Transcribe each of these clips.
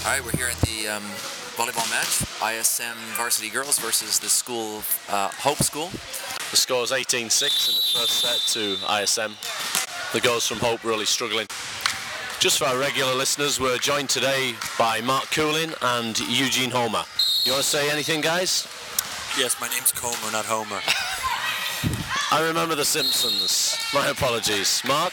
All right, we're here at the volleyball match, ISM varsity girls versus the school, Hope School. The score is 18-6 in the first set to ISM. The girls from Hope really struggling. Just for our regular listeners, we're joined today by Mark Coolin and Eugene Homer. You want to say anything, guys? Yes, my name's Comer, not Homer. I remember The Simpsons. My apologies. Mark?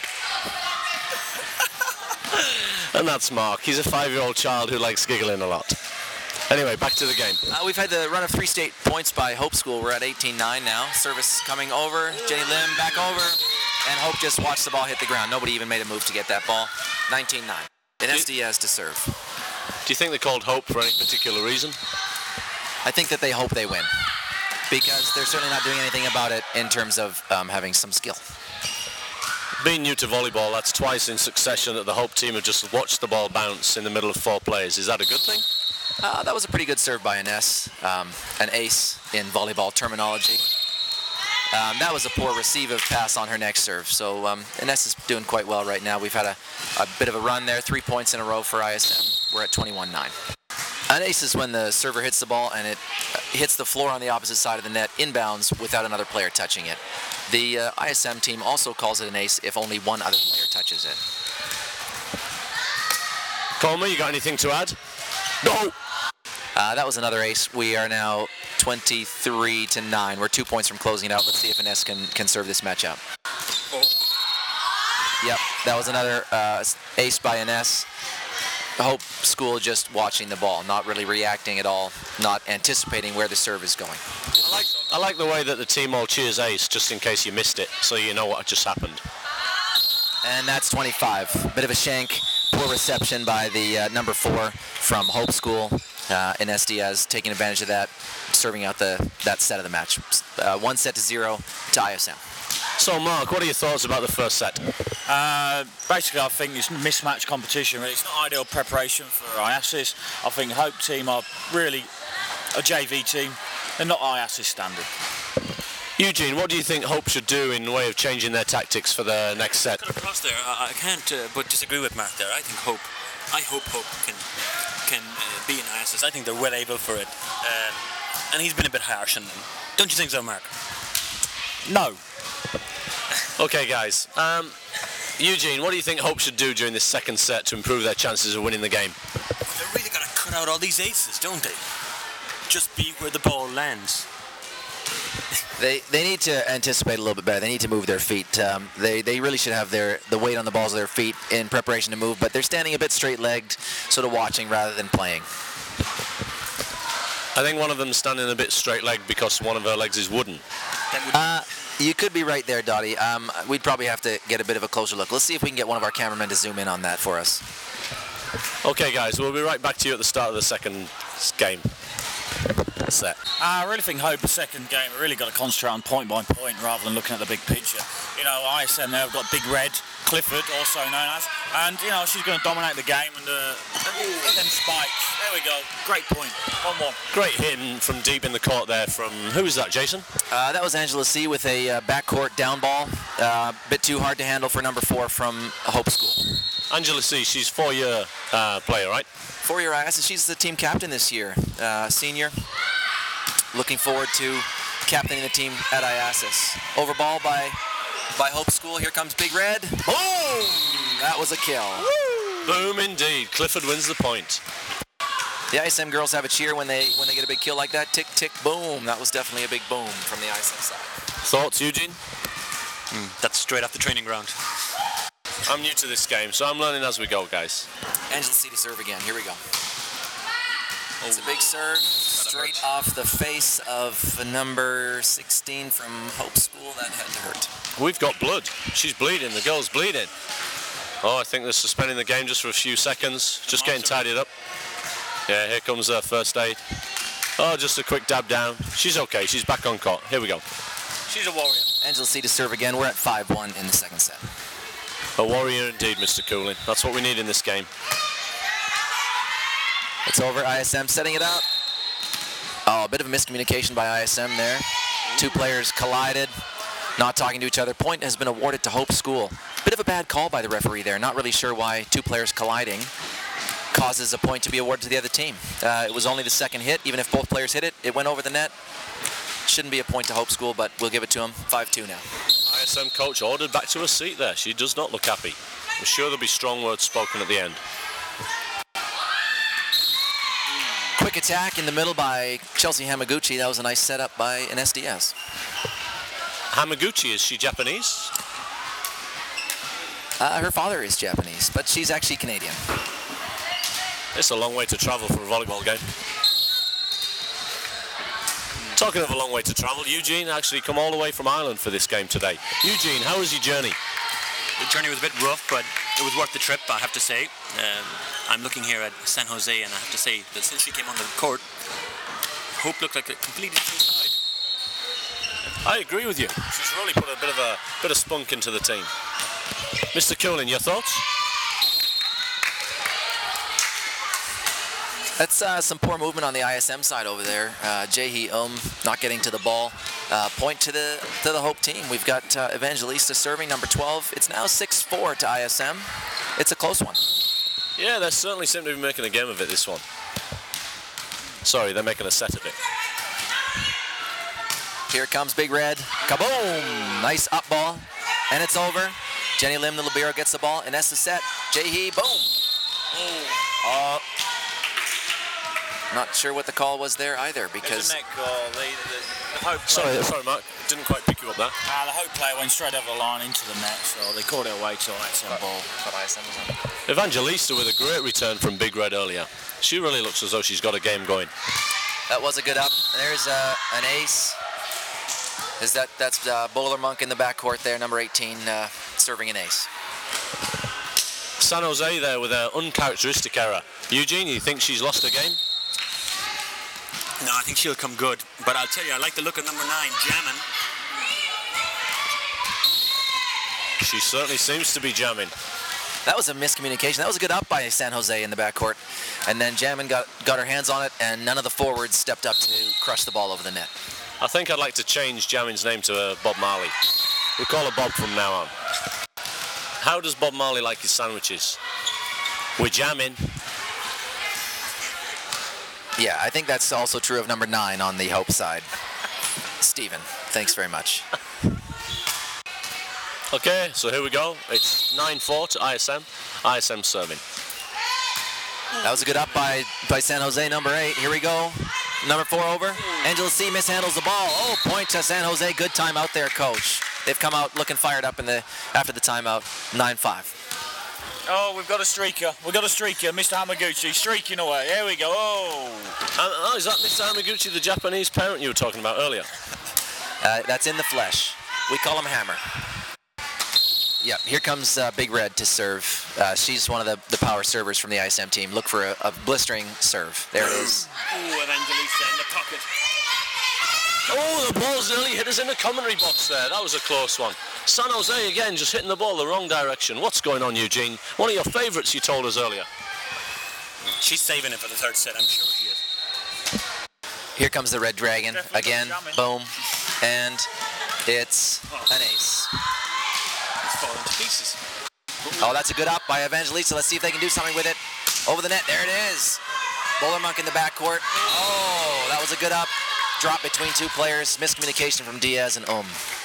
And that's Mark. He's a 5-year-old child who likes giggling a lot. Anyway, back to the game. We've had the run of 3 straight points by Hope School. We're at 18-9 now. Service coming over. Jenny Lim back over. And Hope just watched the ball hit the ground. Nobody even made a move to get that ball. 19-9. And SDS to serve. Do you think they called Hope for any particular reason? I think that they hope they win. Because they're certainly not doing anything about it in terms of having some skill. Being new to volleyball, that's twice in succession that the Hope team have just watched the ball bounce in the middle of 4 players. Is that a good thing? That was a pretty good serve by Ines, an ace in volleyball terminology. That was a poor receive pass on her next serve. So Ines is doing quite well right now. We've had a bit of a run there, 3 points in a row for ISM. We're at 21-9. An ace is when the server hits the ball and it hits the floor on the opposite side of the net inbounds without another player touching it. The ISM team also calls it an ace if only one other player touches it. Coleman, you got anything to add? No! That was another ace. We are now 23-9. We're 2 points from closing it out. Let's see if Ines can serve this match out. Oh. Yep, that was another ace by Ines. Hope School just watching the ball, not really reacting at all, not anticipating where the serve is going. I like the way that the team all cheers ace just in case you missed it, so you know what just happened. And that's 25. Bit of a shank, poor reception by the number 4 from Hope School. Ines Diaz taking advantage of that, serving out that set of the match. 1-0 to ISM. So, Mark, what are your thoughts about the first set? Basically, I think it's mismatched competition. Really. It's not ideal preparation for IASIS. I think Hope team are really a JV team. They're not IASIS standard. Eugene, what do you think Hope should do in the way of changing their tactics for the next set? Across there, I can't but disagree with Mark there. I hope Hope can be in ISIS. I think they're well able for it. And he's been a bit harsh on them. Don't you think so, Mark? No. Okay, guys. Eugene, what do you think Hope should do during this second set to improve their chances of winning the game? They're really got to cut out all these aces, don't they? Just be where the ball lands. They need to anticipate a little bit better. They need to move their feet. They really should have the weight on the balls of their feet in preparation to move, but they're standing a bit straight-legged, sort of watching rather than playing. I think one of them's standing a bit straight-legged because one of her legs is wooden. You could be right there, Dottie. We'd probably have to get a bit of a closer look. Let's see if we can get one of our cameramen to zoom in on that for us. Okay, guys, we'll be right back to you at the start of the second game. Set. I really think Hope, the second game, we really got to concentrate on point by point rather than looking at the big picture. You know, ISM now have got Big Red, Clifford, also known as, and, you know, she's going to dominate the game and them spikes. There we go. Great point. 1-1. Great hit from deep in the court there from, who was that, Jason? That was Angela C. with a backcourt down ball. Bit too hard to handle for number 4 from Hope School. Angela C., she's 4-year player, right? 4-year IASIS. She's the team captain this year, senior. Looking forward to captaining the team at IASIS. Over ball by Hope School. Here comes Big Red. Boom! That was a kill. Woo! Boom indeed. Clifford wins the point. The ISM girls have a cheer when they get a big kill like that. Tick, tick, boom. That was definitely a big boom from the ISM side. Thoughts, Eugene? That's straight off the training ground. I'm new to this game, so I'm learning as we go, guys. Angela C to serve again. Here we go. It's a big serve, straight off the face of number 16 from Hope School. That had to hurt. We've got blood. She's bleeding. The girl's bleeding. Oh, I think they're suspending the game just for a few seconds. Just getting tidied up. Yeah, here comes her first aid. Oh, just a quick dab down. She's okay. She's back on court. Here we go. She's a warrior. Angela C to serve again. We're at 5-1 in the second set. A warrior indeed, Mr. Coolin. That's what we need in this game. It's over. ISM setting it up. Oh, a bit of a miscommunication by ISM there. 2 players collided, not talking to each other. Point has been awarded to Hope School. Bit of a bad call by the referee there. Not really sure why 2 players colliding. causes a point to be awarded to the other team. It was only the second hit. Even if both players hit it, it went over the net. Shouldn't be a point to Hope School, but we'll give it to them. 5-2 now. ISM coach ordered back to her seat there. She does not look happy. I'm sure there'll be strong words spoken at the end. Quick attack in the middle by Chelsea Hamaguchi. That was a nice setup by an SDS. Hamaguchi, is she Japanese? Her father is Japanese, but she's actually Canadian. It's a long way to travel for a volleyball game. Talking of a long way to travel, Eugene actually come all the way from Ireland for this game today. Eugene, how was your journey? The journey was a bit rough, but it was worth the trip, I have to say. I'm looking here at San Jose, and I have to say that since she came on the court, Hope looked like a completely different side. I agree with you. She's really put a bit of spunk into the team. Mr. Coolin, your thoughts? That's some poor movement on the ISM side over there. Jae-hee not getting to the ball. Point to the Hope team. We've got Evangelista serving, number 12. It's now 6-4 to ISM. It's a close one. Yeah, they certainly seem to be making a game of it, this one. Sorry, they're making a set of it. Here comes Big Red. Kaboom! Nice up ball. And it's over. Jenny Lim, the libero, gets the ball. Ines is set. Jae-hee, boom! Not sure what the call was there either, because... It's a net goal. The Hope Sorry, Mark. Didn't quite pick you up there. the Hope player went straight over the line into the net, so they called it away to ISM ball. Evangelista with a great return from Big Red earlier. She really looks as though she's got a game going. That was a good up. There's an ace. That's Bowler Monk in the backcourt there, number 18, serving an ace. San Jose there with an uncharacteristic error. Eugene, you think she's lost a game? No, I think she'll come good. But I'll tell you, I like the look of number 9, jamming. She certainly seems to be jamming. That was a miscommunication. That was a good up by San Jose in the backcourt. And then Jamin got her hands on it, and none of the forwards stepped up to crush the ball over the net. I think I'd like to change Jamin's name to Bob Marley. We'll call her Bob from now on. How does Bob Marley like his sandwiches? We're jamming. Yeah, I think that's also true of number 9 on the Hope side. Stephen, thanks very much. Okay, so here we go. It's 9-4 to ISM. ISM serving. That was a good up by San Jose, number 8. Here we go. Number 4 over. Angela C mishandles the ball. Oh, point to San Jose. Good time out there, coach. They've come out looking fired up after the timeout. 9-5. Oh, we've got a streaker. We've got a streaker. Mr. Hamaguchi streaking away. Here we go. Oh. Is that Mr. Hamaguchi, the Japanese parent you were talking about earlier? That's in the flesh. We call him Hammer. Yep, here comes Big Red to serve. She's one of the power servers from the ISM team. Look for a blistering serve. There it is. Ooh, Evangelista in the pocket. Oh, the ball's nearly hit us in the commentary box there. That was a close one. San Jose again, just hitting the ball the wrong direction. What's going on, Eugene? One of your favourites you told us earlier. She's saving it for the third set, I'm sure she is. Here comes the Red Dragon. Again, boom. And it's an ace. It's falling to pieces. Oh, that's a good up by Evangelista. Let's see if they can do something with it. Over the net. There it is. Bowler Monk in the backcourt. Oh, that was a good up. Drop between two players. Miscommunication from Diaz and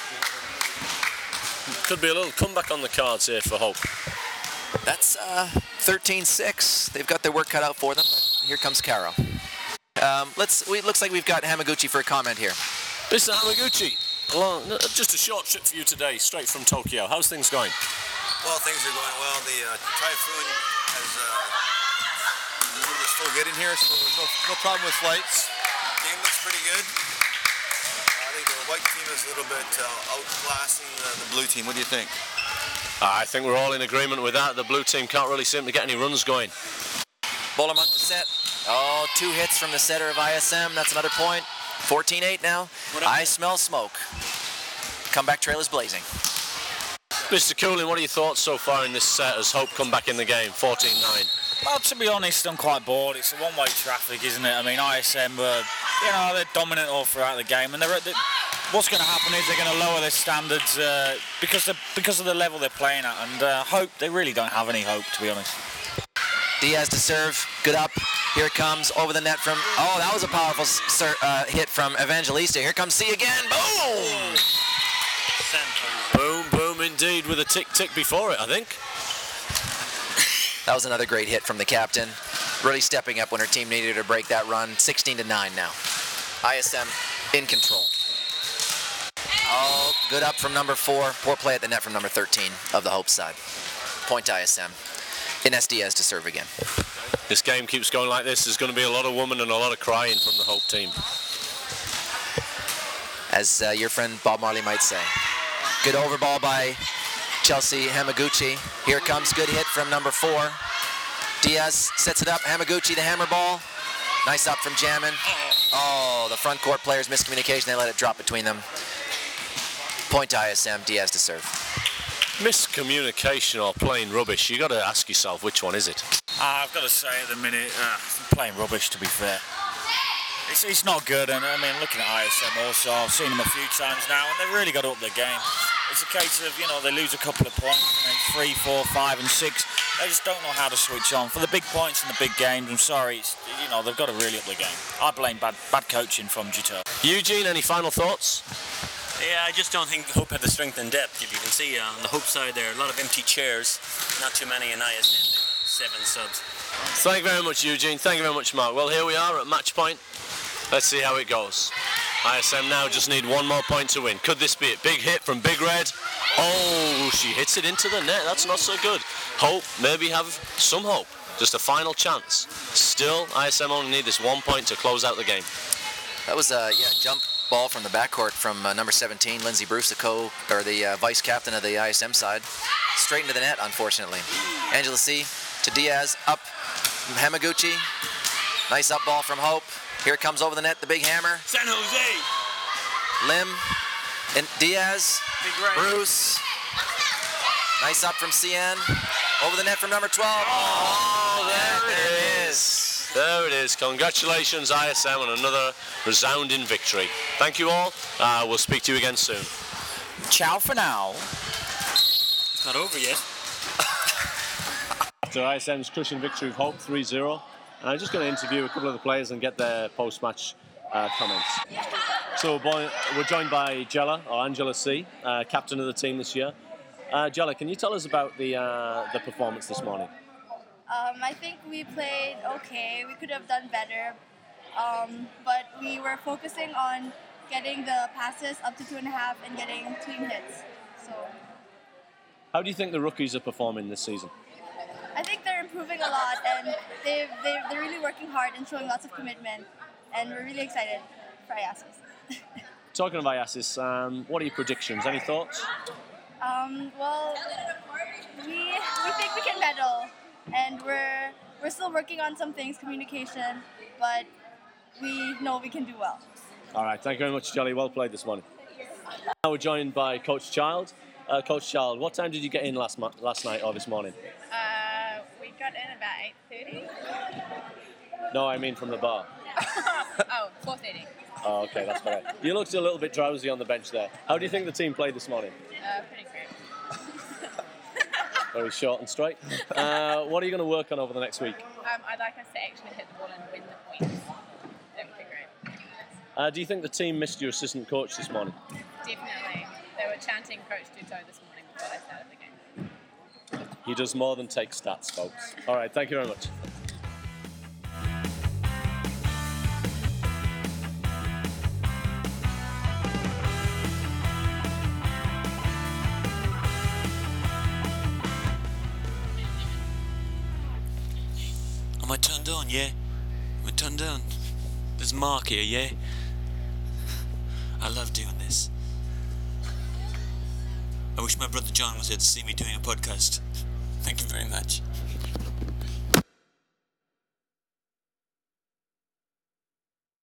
Could be a little comeback on the cards here for Hope. That's 13-6. They've got their work cut out for them. But here comes Caro. Looks like we've got Hamaguchi for a comment here. Mr. Hamaguchi, just a short trip for you today, straight from Tokyo. How's things going? Well, things are going well. The typhoon has moved us full good in here, so there's no problem with flights. The game looks pretty good. I think the white team is a little bit outclassing the blue team. What do you think? I think we're all in agreement with that. The blue team can't really seem to get any runs going. Bowler Monk to set. Oh, 2 hits from the setter of ISM. That's another point. 14-8 now. I smell smoke. Comeback trail is blazing. Mr. Coolin, what are your thoughts so far in this set as Hope come back in the game, 14-9? Well, to be honest, I'm quite bored. It's a one-way traffic, isn't it? I mean, ISM were, they're dominant all throughout the game, and what's going to happen is they're going to lower their standards because of the level they're playing at, and Hope, they really don't have any hope, to be honest. Diaz to serve. Good up. Here it comes. Over the net from... Oh, that was a powerful hit from Evangelista. Here comes C again. Boom! Boom, boom indeed, with a tick before it, I think. That was another great hit from the captain. Really stepping up when her team needed her to break that run. 16-9 now. ISM in control. Oh, good up from number 4. Poor play at the net from number 13 of the Hope side. Point to ISM. Ines Diaz to serve again. This game keeps going like this. There's going to be a lot of women and a lot of crying from the Hope team. As your friend Bob Marley might say. Good overball by Chelsea Hamaguchi. Here comes good hit from number 4. Diaz sets it up. Hamaguchi the hammer ball. Nice up from Jamin. Oh, the front court players miscommunication. They let it drop between them. Point to ISM. Diaz to serve. Miscommunication or playing rubbish? You got to ask yourself, which one is it? I've got to say at the minute, playing rubbish, to be fair. It's not good, and I mean, looking at ISM also, I've seen them a few times now, and they've really got to up their game. It's a case of, they lose a couple of points, and then 3, 4, 5 and 6. They just don't know how to switch on. For the big points and the big games, I'm sorry, they've got to really up their game. I blame bad coaching from Jito. Eugene, any final thoughts? Yeah, I just don't think Hope had the strength and depth. If you can see on the Hope side there, a lot of empty chairs, not too many in ISM, 7 subs. Thank you very much, Eugene. Thank you very much, Mark. Well, here we are at match point. Let's see how it goes. ISM now just need one more point to win. Could this be it? Big hit from Big Red. Oh, she hits it into the net. That's not so good. Hope maybe have some hope. Just a final chance. Still, ISM only need this 1 point to close out the game. That was a jump ball from the backcourt from number 17, Lindsay Bruce, the vice captain of the ISM side. Straight into the net, unfortunately. Angela C. to Diaz, up Hamaguchi. Nice up ball from Hope. Here it comes over the net, the big hammer. San Jose! Lim and Diaz, Bruce. Nice up from CN. Over the net from number 12. Oh, there it is. There it is. Congratulations, ISM, on another resounding victory. Thank you all. We'll speak to you again soon. Ciao for now. It's not over yet. After ISM's crushing victory of Hope 3-0, I'm just going to interview a couple of the players and get their post-match comments. So we're joined by Jella, or Angela C., captain of the team this year. Jella, can you tell us about the performance this morning? I think we played okay. We could have done better, but we were focusing on getting the passes up to 2.5 and getting clean hits. So, how do you think the rookies are performing this season? I think they're improving a lot, and they're really working hard and showing lots of commitment, and we're really excited for IASIS. Talking of IASIS, what are your predictions? Any thoughts? Well, we think we can medal, and we're still working on some things, communication, but we know we can do well. All right, thank you very much, Jolly. Well played this morning. Now we're joined by Coach Child. Coach Child, what time did you get in last night or this morning? We got in about 8:30. No, I mean from the bar. Oh, 4:30. Oh, okay, that's all right. You looked a little bit drowsy on the bench there. How do you think the team played this morning? Pretty great. Very short and straight. What are you going to work on over the next week? I'd like us to actually hit the ball and win the points. That would be great. Do you think the team missed your assistant coach this morning? Definitely. They were chanting Coach Duto this morning before they started the game. He does more than take stats, folks. All right, thank you very much. Am I turned on, yeah? Am I turned on? There's Mark here, yeah? I love doing this. I wish my brother John was here to see me doing a podcast. Thank you very much.